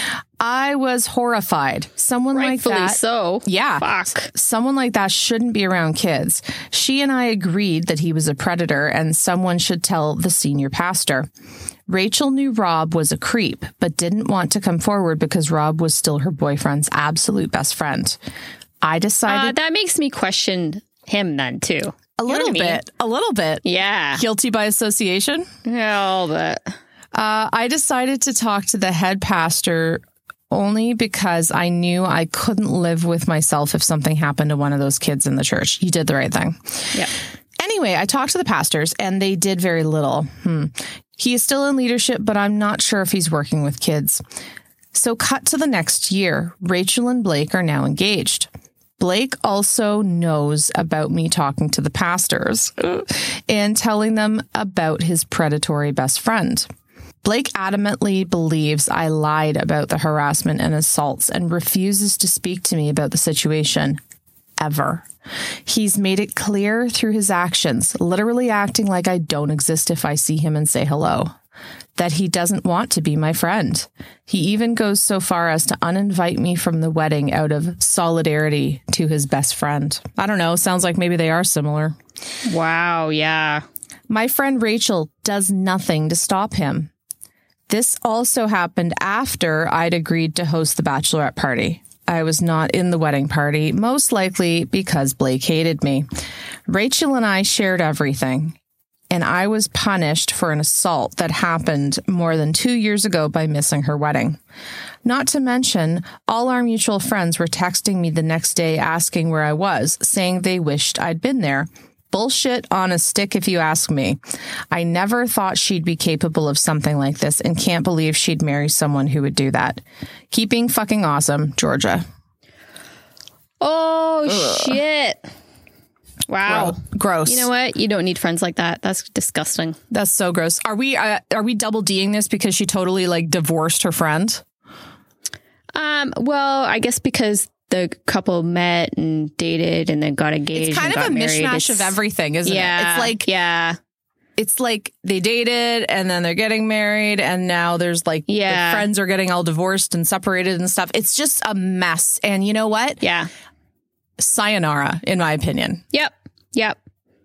I was horrified. Someone Rightfully like that. so. Yeah. Fuck. Someone like that shouldn't be around kids. She and I agreed that he was a predator and someone should tell the senior pastor. Rachel knew Rob was a creep, but didn't want to come forward because Rob was still her boyfriend's absolute best friend. I decided. Uh, that makes me question him then, too. A little you know bit. I mean? A little bit. Yeah. Guilty by association? Yeah, all that. Uh, I decided to talk to the head pastor only because I knew I couldn't live with myself if something happened to one of those kids in the church. You did the right thing. Yeah. Anyway, I talked to the pastors and they did very little. Hmm. He is still in leadership, but I'm not sure if he's working with kids. So cut to the next year. Rachel and Blake are now engaged. Blake also knows about me talking to the pastors and telling them about his predatory best friend. Blake adamantly believes I lied about the harassment and assaults and refuses to speak to me about the situation ever. He's made it clear through his actions, literally acting like I don't exist if I see him and say hello, that he doesn't want to be my friend. He even goes so far as to uninvite me from the wedding out of solidarity to his best friend. I don't know. Sounds like maybe they are similar. Wow. Yeah. My friend Rachel does nothing to stop him. This also happened after I'd agreed to host the bachelorette party. I was not in the wedding party, most likely because Blake hated me. Rachel and I shared everything, and I was punished for an assault that happened more than two years ago by missing her wedding. Not to mention, all our mutual friends were texting me the next day asking where I was, saying they wished I'd been there. Bullshit on a stick, if you ask me. I never thought she'd be capable of something like this and can't believe she'd marry someone who would do that. Keep being fucking awesome, Georgia. Oh, Ugh. shit. Wow. Gross. You know what? You don't need friends like that. That's disgusting. That's so gross. Are we uh, are we double D'ing this because she totally like divorced her friend? Um. Well, I guess because the couple met and dated and then got engaged. It's kind and of a got married. mishmash It's, of everything, isn't yeah, it? It's like yeah. It's like they dated and then they're getting married and now there's like yeah. the friends are getting all divorced and separated and stuff. It's just a mess. And you know what? Yeah. Sayonara, in my opinion. Yep. Yep.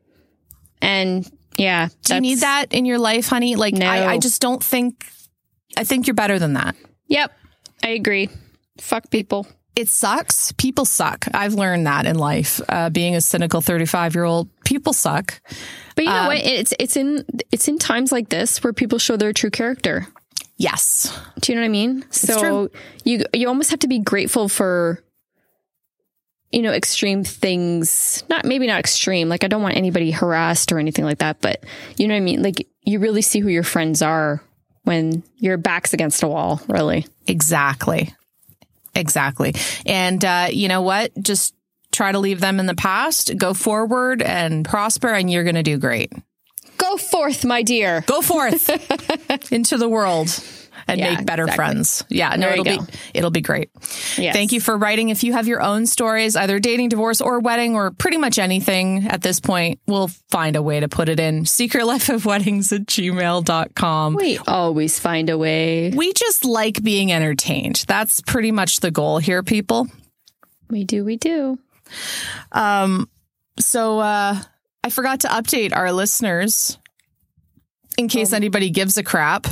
And yeah. Do you need that in your life, honey? Like, no. I, I just don't think, I think you're better than that. Yep. I agree. Fuck people. It sucks. People suck. I've learned that in life. Uh, being a cynical thirty-five year old, people suck. But you know um, what? It's it's in it's in times like this where people show their true character. Yes. Do you know what I mean? It's so true. you you almost have to be grateful for, you know, extreme things. Not maybe not extreme. Like I don't want anybody harassed or anything like that. But you know what I mean? Like you really see who your friends are when your back's against a wall. Really. Exactly. Exactly. And uh, you know what? Just try to leave them in the past, go forward and prosper, and you're going to do great. Go forth, my dear. Go forth into the world and yeah, make better exactly. friends. Yeah, no, there it'll go. be it'll be great. Yes. Thank you for writing. If you have your own stories, either dating, divorce, or wedding, or pretty much anything at this point, we'll find a way to put it in. secret life of weddings at gmail dot com. We always find a way. We just like being entertained. That's pretty much the goal here, people. We do, we do. Um, so uh, I forgot to update our listeners in case um, anybody gives a crap.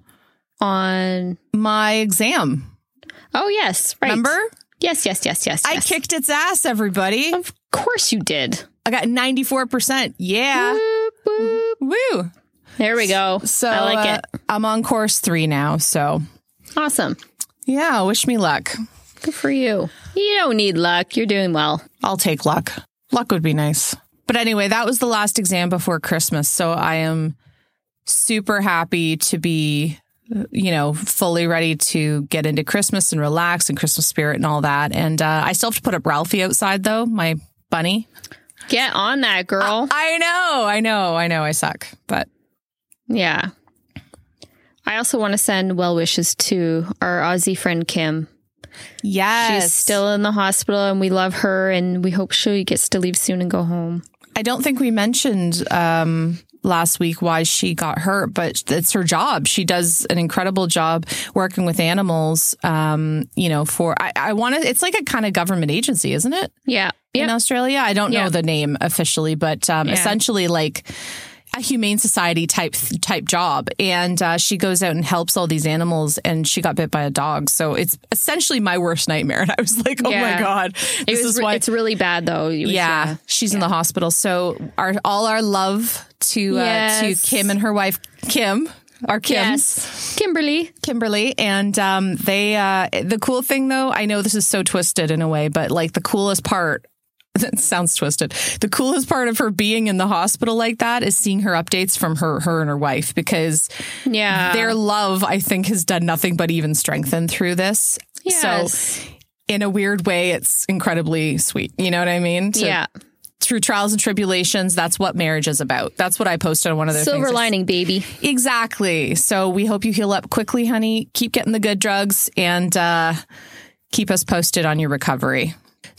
On my exam. Oh, yes. Right. Remember? Yes, yes, yes, yes. I yes. kicked its ass, everybody. Of course you did. I got ninety-four percent. Yeah. Whoop, whoop. Woo. There we go. So I like uh, it. I'm on course three now. So awesome. Yeah. Wish me luck. Good for you. You don't need luck. You're doing well. I'll take luck. Luck would be nice. But anyway, that was the last exam before Christmas. So I am super happy to be, you know, fully ready to get into Christmas and relax and Christmas spirit and all that. And uh, I still have to put up Ralphie outside, though, my bunny. Get on that, girl. I, I know. I know. I know. I suck. But yeah. I also want to send well wishes to our Aussie friend, Kim. Yes. She's still in the hospital and we love her and we hope she gets to leave soon and go home. I don't think we mentioned um, last week why she got hurt, but it's her job. She does an incredible job working with animals, um, you know, for, I, I want to, it's like a kind of government agency, isn't it? Yeah. In yep. Australia. I don't yeah. know the name officially, but um, yeah. essentially like a humane society type type job. And uh, she goes out and helps all these animals and she got bit by a dog. So it's essentially my worst nightmare. And I was like, oh yeah. my God, it this was, is why it's really bad though. Was, yeah, yeah. She's yeah. in the hospital. So our all our love to yes. uh, to Kim and her wife, Kim. Our Kims. Yes. Kimberly. Kimberly. And um, they, uh, the cool thing though, I know this is so twisted in a way, but like the coolest part, it sounds twisted. The coolest part of her being in the hospital like that is seeing her updates from her, her and her wife, because yeah. their love, I think, has done nothing but even strengthen through this. Yes. So in a weird way, it's incredibly sweet. You know what I mean? To, yeah. Through trials and tribulations, that's what marriage is about. That's what I posted on one of their Silver things. lining, baby. Exactly. So we hope you heal up quickly, honey. Keep getting the good drugs and uh, keep us posted on your recovery.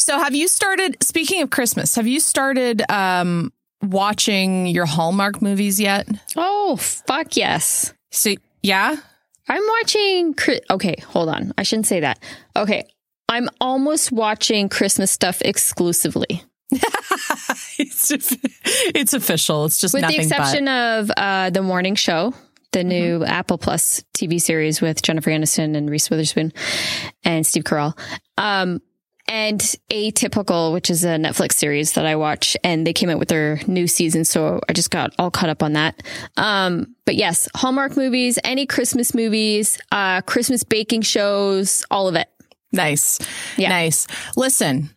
So have you started, speaking of Christmas, have you started um, watching your Hallmark movies yet? Oh, fuck yes. So, yeah? I'm watching... Okay, hold on. I shouldn't say that. Okay, I'm almost watching Christmas stuff exclusively. it's, it's official. It's just with nothing the exception but. of uh, The Morning Show, the new mm-hmm. Apple Plus T V series with Jennifer Aniston and Reese Witherspoon and Steve Carell. Um, and Atypical, which is a Netflix series that I watch, and they came out with their new season, so I just got all caught up on that. Um, but yes, Hallmark movies, any Christmas movies, uh, Christmas baking shows, all of it. Nice. Yeah. Nice. Listen,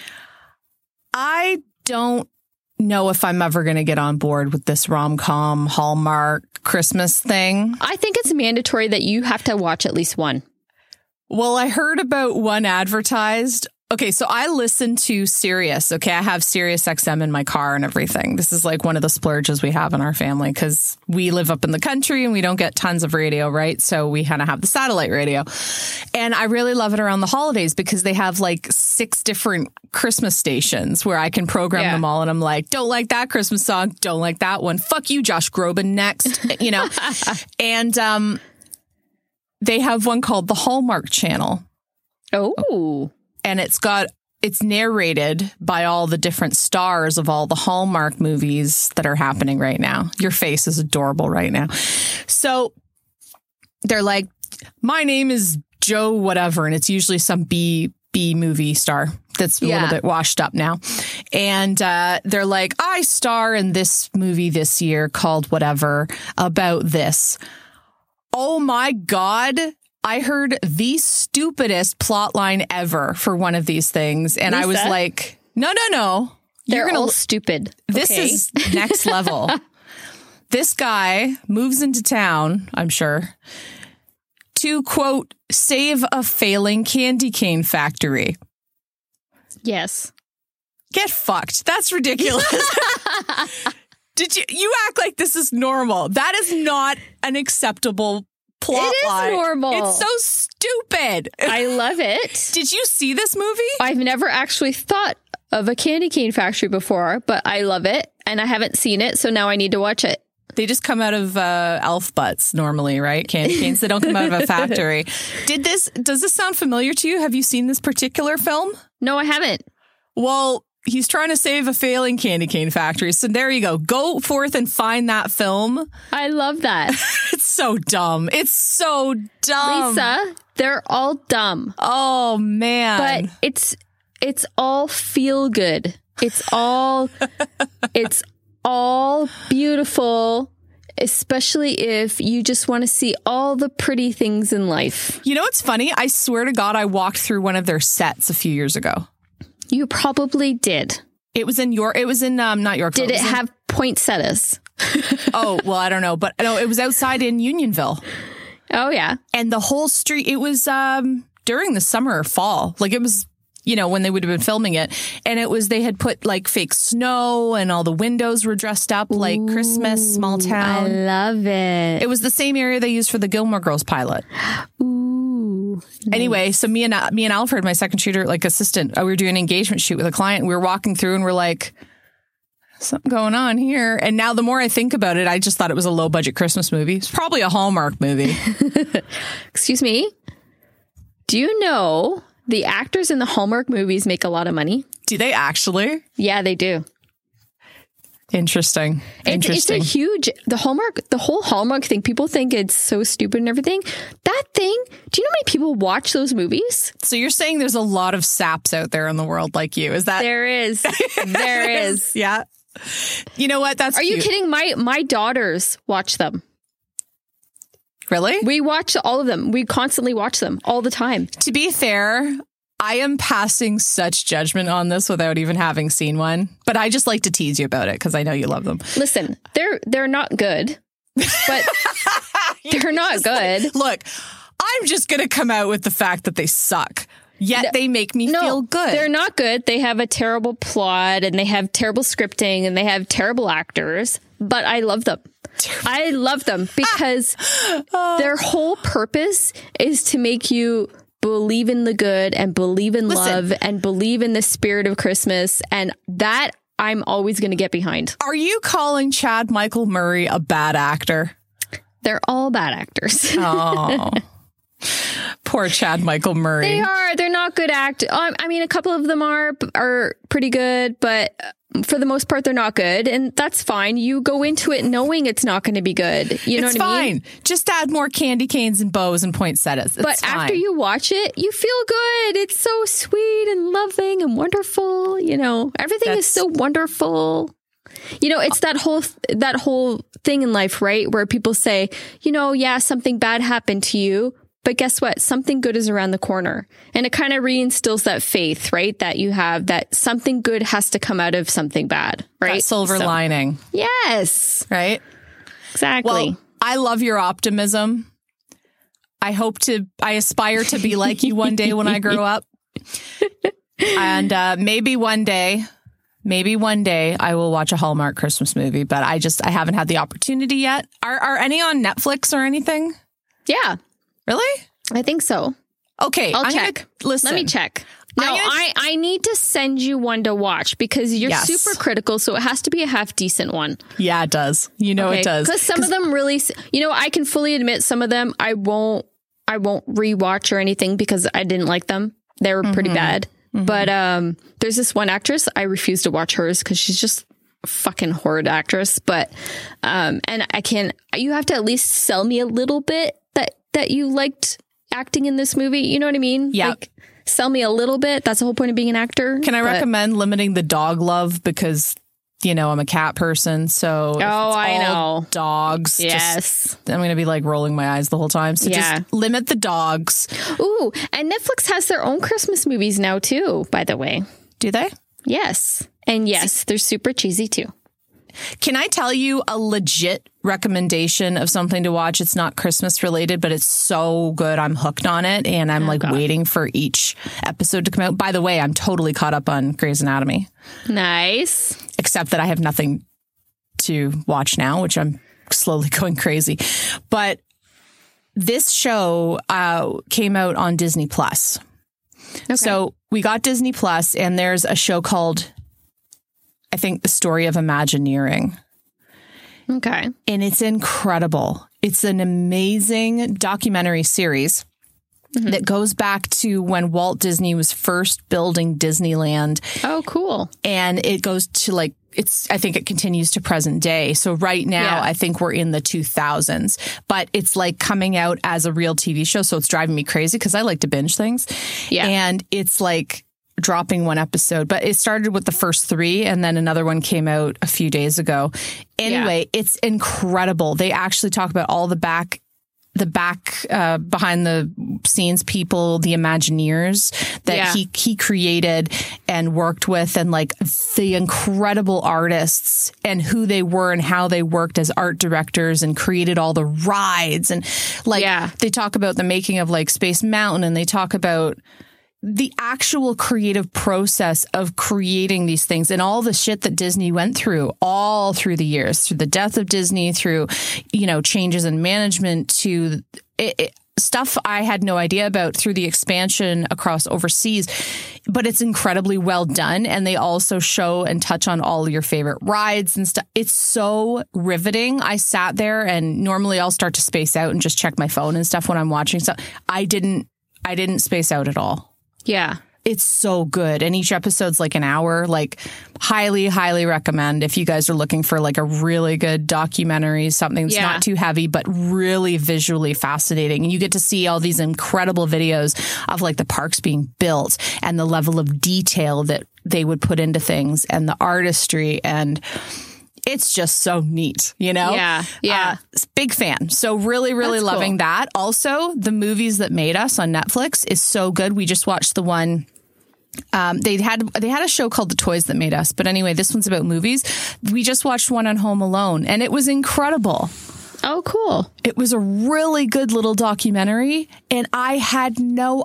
I don't know if I'm ever going to get on board with this rom-com Hallmark Christmas thing. I think it's mandatory that you have to watch at least one. Well, I heard about one advertised. Okay, so I listen to Sirius. Okay, I have Sirius X M in my car and everything. This is like one of the splurges we have in our family because we live up in the country and we don't get tons of radio, right? So we kind of have the satellite radio. And I really love it around the holidays because they have like six different Christmas stations where I can program yeah. them all. And I'm like, don't like that Christmas song. Don't like that one. Fuck you, Josh Groban. Next, you know? And um, they have one called the Hallmark Channel. Oh. And it's got, it's narrated by all the different stars of all the Hallmark movies that are happening right now. Your face is adorable right now. So they're like, my name is Joe whatever. And it's usually some B, B movie star that's a yeah. little bit washed up now. And uh, they're like, I star in this movie this year called whatever about this. Oh my God. I heard the stupidest plot line ever for one of these things. And Lisa? I was like, no, no, no. They're You're gonna, all stupid. This okay. is next level. This guy moves into town, I'm sure, to, quote, save a failing candy cane factory. Yes. Get fucked. That's ridiculous. Did you, you act like this is normal. That is not an acceptable plot it is line. normal. It's so stupid. I love it. Did you see this movie? I've never actually thought of a candy cane factory before, but I love it and I haven't seen it, so now I need to watch it. They just come out of uh, elf butts normally, right? Candy canes. They don't come out of a factory. Did this? Does this sound familiar to you? Have you seen this particular film? No, I haven't. Well, he's trying to save a failing candy cane factory. So there you go. Go forth and find that film. I love that. It's so dumb. It's so dumb. Lisa, they're all dumb. Oh, man. But it's it's all feel good. It's all it's all beautiful, especially if you just want to see all the pretty things in life. You know what's funny? I swear to God, I walked through one of their sets a few years ago. You probably did. It was in York. It was in um, not York. Did it, it in, have poinsettias? Oh, well, I don't know. But no, it was outside in Unionville. Oh, yeah. And the whole street, it was um, during the summer or fall. Like it was, you know, when they would have been filming it. And it was, they had put like fake snow and all the windows were dressed up like Ooh, Christmas, small town. I love it. It was the same area they used for the Gilmore Girls pilot. Ooh. Nice. Anyway, so me and me and Alfred, my second shooter, like assistant, uh, we were doing an engagement shoot with a client. We were walking through and we're like, something going on here. And now the more I think about it, I just thought it was a low budget Christmas movie. It's probably a Hallmark movie. Excuse me. Do you know the actors in the Hallmark movies make a lot of money? Do they actually? Yeah, they do. Interesting. Interesting. It's, it's a huge, the Hallmark, the whole Hallmark thing, people think it's so stupid and everything. That thing, do you know how many people watch those movies? So you're saying there's a lot of saps out there in the world like you. Is that? There is. There is. Yeah. You know what? That's Are cute. you kidding? My, my daughters watch them. Really? We watch all of them. We constantly watch them all the time. To be fair, I am passing such judgment on this without even having seen one, but I just like to tease you about it because I know you love them. Listen, they're they're not good, but they're not good. Like, look, I'm just going to come out with the fact that they suck. Yet no, they make me no, feel good. They're not good. They have a terrible plot and they have terrible scripting and they have terrible actors, but I love them. I love them because oh. their whole purpose is to make you believe in the good and believe in Listen. love and believe in the spirit of Christmas. And that I'm always going to get behind. Are you calling Chad Michael Murray a bad actor? They're all bad actors. Oh, poor Chad Michael Murray. They are. They're not good actors. Um, I mean, a couple of them are are pretty good, but for the most part, they're not good. And that's fine. You go into it knowing it's not going to be good. You know it's what I fine. mean? Just add more candy canes and bows and poinsettias. It's But fine. after you watch it, you feel good. It's so sweet and loving and wonderful. You know, everything That's- is so wonderful. You know, it's that whole that whole thing in life, right? Where people say, you know, yeah, something bad happened to you, but guess what? Something good is around the corner. And it kind of reinstills that faith, right? That you have that something good has to come out of something bad, right? That silver So- lining, Yes, right? exactly. Well, I love your optimism. I hope to, I aspire to be like you one day when I grow up. And uh, maybe one day, maybe one day I will watch a Hallmark Christmas movie, but I just, I haven't had the opportunity yet. Are, are any on Netflix or anything? yeah, Really? I think so. Okay. I'll I'm check. Gonna, listen. Let me check. No, I'm gonna- I, I need to send you one to watch because you're Yes. super critical. So it has to be a half decent one. Yeah, it does. You know, it does. Because some of them really, s- you know, I can fully admit some of them I won't, I won't rewatch or anything because I didn't like them. They were pretty bad. But um, there's this one actress, I refuse to watch hers because she's just a fucking horrid actress. But, um, and I can, you have to at least sell me a little bit that, that you liked acting in this movie. You know what I mean? Yeah. Like, sell me a little bit. That's the whole point of being an actor. Can I But- recommend limiting the dog love because, you know, I'm a cat person. So if Oh, it's I all know. dogs. Yes. Just, I'm going to be like rolling my eyes the whole time. So Yeah. just limit the dogs. Ooh, and Netflix has their own Christmas movies now too, by the way. Do they? Yes. And yes, they're super cheesy too. Can I tell you a legit recommendation of something to watch? It's not Christmas related, but it's so good. I'm hooked on it. And I'm like God. waiting for each episode to come out. By the way, I'm totally caught up on Grey's Anatomy, Nice. except that I have nothing to watch now, which I'm slowly going crazy. But this show uh, came out on Disney Plus. Okay. So we got Disney Plus, and there's a show called, I think, The Story of Imagineering. Okay. And it's incredible. It's an amazing documentary series Mm-hmm. that goes back to when Walt Disney was first building Disneyland. Oh, cool. And it goes to like, it's, I think it continues to present day. So right now, Yeah. I think we're in the two thousands, but it's like coming out as a real T V show. So it's driving me crazy because I like to binge things. Yeah. And it's like dropping one episode, but it started with the first three and then another one came out a few days ago. Anyway, it's incredible. They actually talk about all the back the back uh, behind the scenes people, the Imagineers that Yeah. he he created and worked with, and like the incredible artists and who they were and how they worked as art directors and created all the rides. And like Yeah. they talk about the making of like Space Mountain, and they talk about the actual creative process of creating these things and all the shit that Disney went through all through the years, through the death of Disney, through, you know, changes in management, to it, it, stuff I had no idea about, through the expansion across overseas. But it's incredibly well done. And they also show and touch on all your favorite rides and stuff. It's so riveting. I sat there, and normally I'll start to space out and just check my phone and stuff when I'm watching stuff. I didn't, I didn't space out at all. Yeah. It's so good. And each episode's like an hour. Like, highly, highly recommend if you guys are looking for like a really good documentary, something that's Yeah. not too heavy, but really visually fascinating. And you get to see all these incredible videos of like the parks being built and the level of detail that they would put into things and the artistry, and it's just so neat, you know? Yeah, yeah. Uh, big fan. So really, really That's loving cool. that. Also, The Movies That Made Us on Netflix is so good. We just watched the one. Um, they had they had a show called The Toys That Made Us. But anyway, this one's about movies. We just watched one on Home Alone, and it was incredible. Oh, cool. It was a really good little documentary, and I had no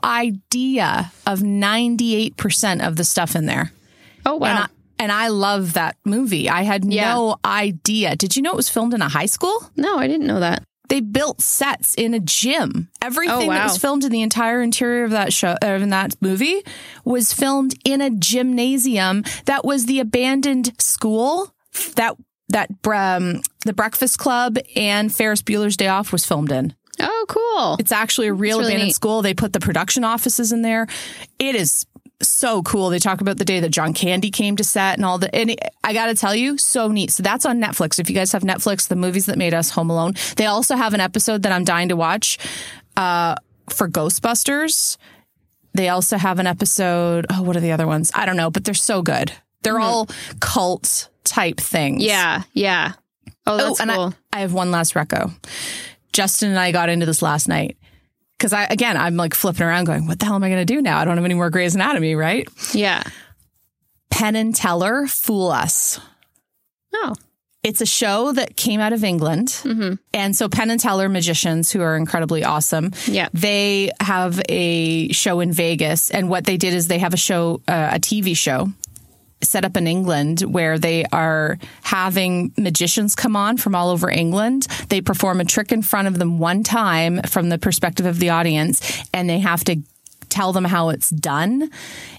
idea of ninety-eight percent of the stuff in there. Oh, wow. And I, and I love that movie. I had Yeah. no idea. Did you know it was filmed in a high school? No, I didn't know that. They built sets in a gym. Everything Oh, wow. that was filmed in the entire interior of that show, uh, in that movie, was filmed in a gymnasium that was the abandoned school that that um, the Breakfast Club and Ferris Bueller's Day Off was filmed in. Oh, cool. It's actually a real really abandoned neat. school. They put the production offices in there. It is so cool. They talk about the day that John Candy came to set and all the, and it, I got to tell you, so neat. So that's on Netflix. If you guys have Netflix, the movies that made us, Home Alone. They also have an episode that I'm dying to watch uh, for Ghostbusters. They also have an episode. Oh, what are the other ones? I don't know, but they're so good. They're mm-hmm. all cult type things. Yeah. Yeah. Oh, that's oh, and cool. I, I have one last reco. Justin and I got into this last night. Because I, again, I'm like flipping around going, what the hell am I going to do now? I don't have any more Grey's Anatomy, right? Yeah. Penn and Teller, Fool Us. Oh. It's a show that came out of England. Mm-hmm. And so Penn and Teller magicians who are incredibly awesome. Yeah. They have a show in Vegas. And what they did is they have a show, uh, a T V show set up in England where they are having magicians come on from all over England. They perform a trick in front of them one time from the perspective of the audience, and they have to tell them how it's done.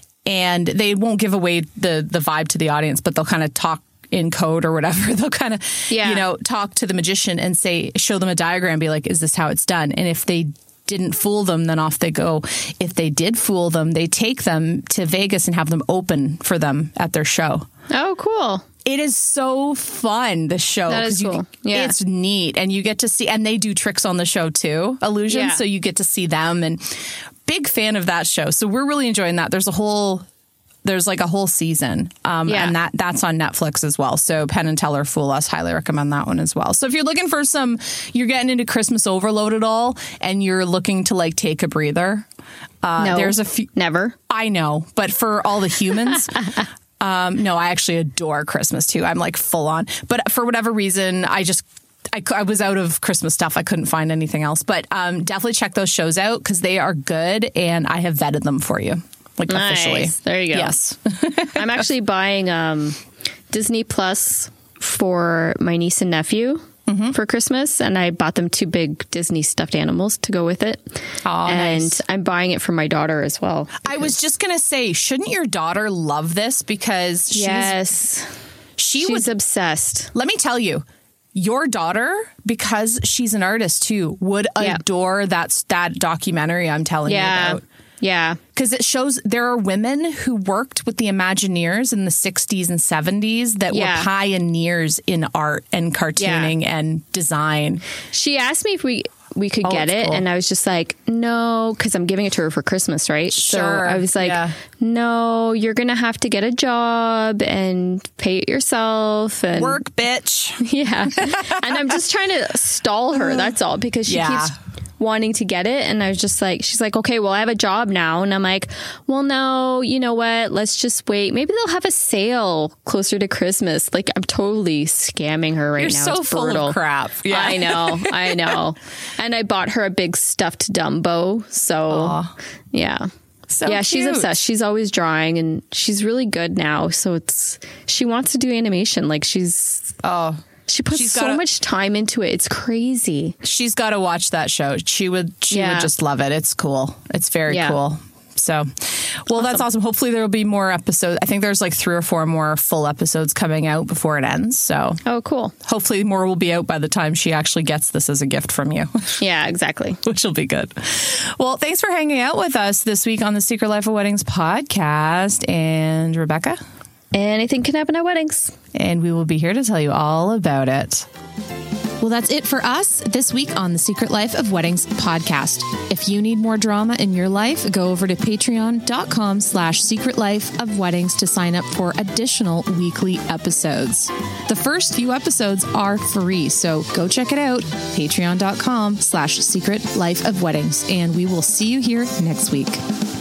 And they won't give away the the vibe to the audience, but they'll kind of talk in code or whatever. They'll kind of, yeah. you know, talk to the magician and say, show them a diagram, be like, is this how it's done? And if they didn't fool them, then off they go. If they did fool them, they take them to Vegas and have them open for them at their show. Oh, cool. It is so fun, the show. That is cool. You, yeah. It's neat. And you get to see, and they do tricks on the show too, illusions. Yeah. So you get to see them, and big fan of that show. So we're really enjoying that. There's a whole, there's like a whole season. Um, Yeah. and that that's on Netflix as well. So Penn and Teller, Fool Us, highly recommend that one as well. So if you're looking for some, you're getting into Christmas overload at all, and you're looking to like take a breather. Uh, no, there's a few. Never. I know, but for all the humans. Um, no, I actually adore Christmas too. I'm like full on, but for whatever reason, I just, I, I was out of Christmas stuff. I couldn't find anything else, but um, definitely check those shows out because they are good and I have vetted them for you. Like Nice. officially. There you go. Yes. I'm actually buying um, Disney Plus for my niece and nephew mm-hmm. for Christmas, and I bought them two big Disney stuffed animals to go with it. Oh, and nice. I'm buying it for my daughter as well. I was just going to say, shouldn't your daughter love this? Because she's, Yes. she She's was, obsessed. let me tell you, your daughter, because she's an artist too, would Yeah. adore that, that documentary I'm telling Yeah. you about. Yeah. Because it shows there are women who worked with the Imagineers in the sixties and seventies that Yeah. were pioneers in art and cartooning and design. She asked me if we we could Oh, get it's it, cool. and I was just like, no, because I'm giving it to her for Christmas, right? So Sure, I was like, yeah. no, you're gonna have to get a job and pay it yourself and Work, bitch. yeah. And I'm just trying to stall her. That's all, because she Yeah. keeps wanting to get it, and I was just like, she's like, okay, well, I have a job now, and I'm like, well, no, you know what, let's just wait, maybe they'll have a sale closer to Christmas. Like, I'm totally scamming her right You're now. so It's full brutal. of crap. Yeah. I know, I know. And I bought her a big stuffed Dumbo, so Aw. yeah. So yeah, she's cute. obsessed. She's always drawing, and she's really good now, so it's, she wants to do animation. Like, she's Oh, she puts She's so gotta- much time into it. It's crazy. she's got to watch that show. She would, she Yeah. would just love it. It's cool. It's very Yeah. cool. So, well, that's awesome. Hopefully there will be more episodes. I think there's like three or four more full episodes coming out before it ends. So Oh, cool. hopefully more will be out by the time she actually gets this as a gift from you. Yeah, exactly. Which will be good. Well, thanks for hanging out with us this week on the Secret Life of Weddings podcast. And Rebecca. Anything can happen at weddings. And we will be here to tell you all about it. Well, that's it for us this week on the Secret Life of Weddings podcast. If you need more drama in your life, go over to patreon.com slash secret life of weddings to sign up for additional weekly episodes. The first few episodes are free, so go check it out, patreon.com slash secret life of weddings. And we will see you here next week.